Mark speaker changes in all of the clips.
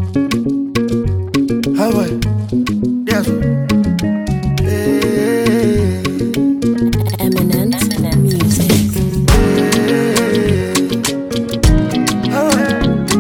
Speaker 1: How boy? Yes. Hey.
Speaker 2: Eminent music.
Speaker 1: How boy?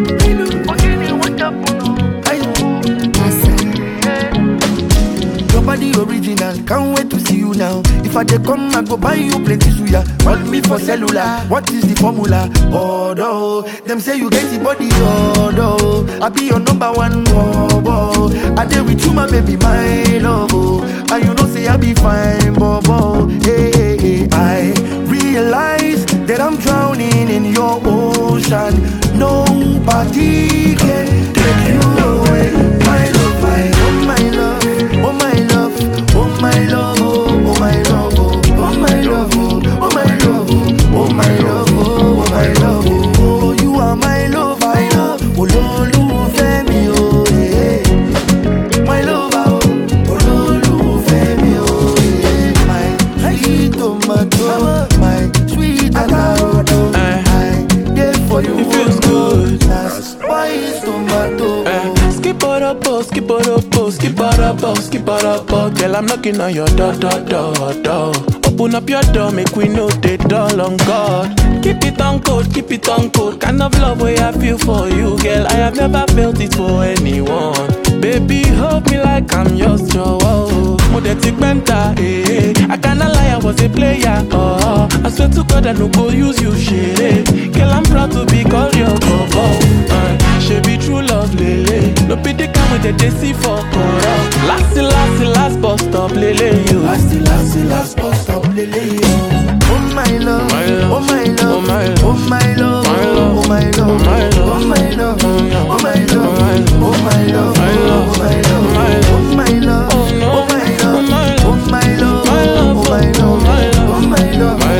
Speaker 1: Your body original, can't wait to see you now. If I dey come, I go buy you plenty suya. Call me for cellular, what is the formula? Oh no, them say you get the body, oh no. I be your number one, oh, oh. I dey with you, my baby, my love, oh. And you know say I be fine, bobo. Hey, hey, hey. I realize that I'm drowning in your ocean. Nobody can take you away, my love, oh my love. Oh my love, oh my love, oh my love, oh my love, oh my love, oh my love, oh my love, oh you are my love, I love, oh Lulu Femi, oh yeah, my love, oh Lulu Femi, oh yeah, my sweet tomato, my sweet avocado, I there for you,
Speaker 3: it feels good.
Speaker 1: That's spice tomato.
Speaker 3: Skip it up, oh, skip it up, oh, skip it up, oh, skip it up, oh. Girl, I'm knocking on your door, door, door, door. Open up your door, make we know the door on God. Keep it on code, keep it on code. Kind of love way I feel for you, girl. I have never felt it for anyone. Baby, hold me like I'm yours, Joe. Modetic Benta, eh. I cannot lie, I was a player, oh. I swear to God, I no go use you, shit. Girl, I'm proud to be called your bobo. She be true love, lele. No pity come with the DC for corrupt. Last bus stop, lele, you.
Speaker 1: Last bus stop, lele, you. Oh my love, oh my love,
Speaker 3: oh my love,
Speaker 1: oh my love, oh my love, oh my love, oh my love, oh my love, oh my love, oh my love, oh my love, oh my love, oh my love, oh my love, oh my love, oh my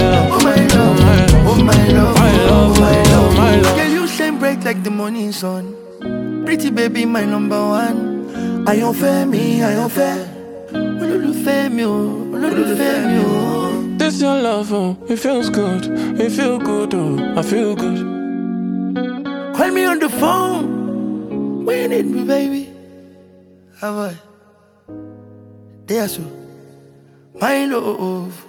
Speaker 1: love, oh my love. Girl, you shine bright like the morning sun. Pretty baby, my number one. I don't fair me, I don't fair. Olólùfẹ́ mi o, olólùfẹ́ mi o.
Speaker 3: This your love, oh, it feels good, it feel good, oh, I feel good.
Speaker 1: Call me on the phone when you need me, baby. How about? There, so my love.